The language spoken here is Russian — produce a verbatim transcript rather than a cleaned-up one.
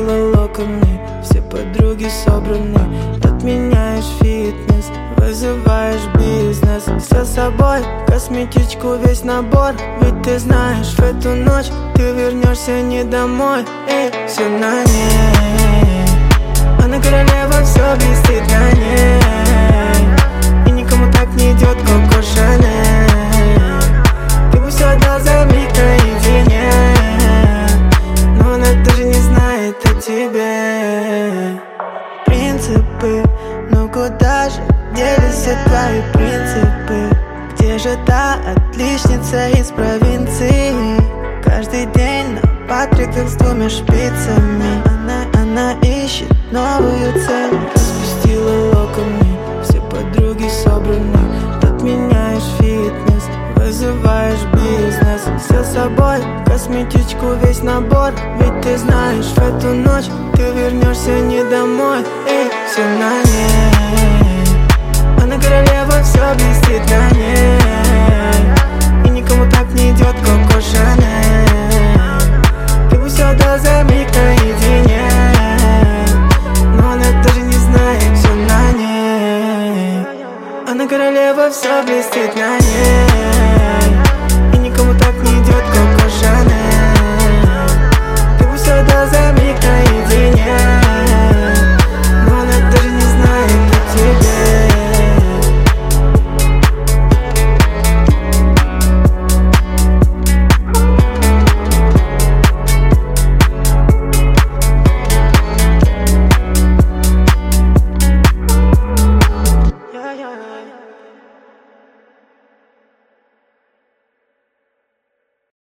распустила локоны, все подруги собраны. Отменяешь фитнес, вызываешь бизнес. Все с собой, косметичку, весь набор. Ведь ты знаешь, в эту ночь ты вернешься не домой. Эй, все на ней, она королева, все блестит на ней. И никому так не идет Коко Шанель. Ты бы все отдал за миг наедине, но она даже не знает о тебе. Принципы, ну куда же делись все твои принципы? Где же та отличница из провинции? Каждый день на патриках с двумя шпицами. Она, она ищет новую цель. Распустила локоны, все подруги собраны. Отменяешь фитнес, вызываешь бизнес. Все с собой, косметичку, весь набор. Ведь ты знаешь, в эту ночь ты вернешься не домой. Эй, все на ней, она королева, все блестит на ней. И никому так не идет Коко Шанель. Ты бы все отдал за миг наедине, но она даже не знает, все на ней. Она королева, все блестит на ней. И никому так не идет Коко Шанель. Ты бы все отдал за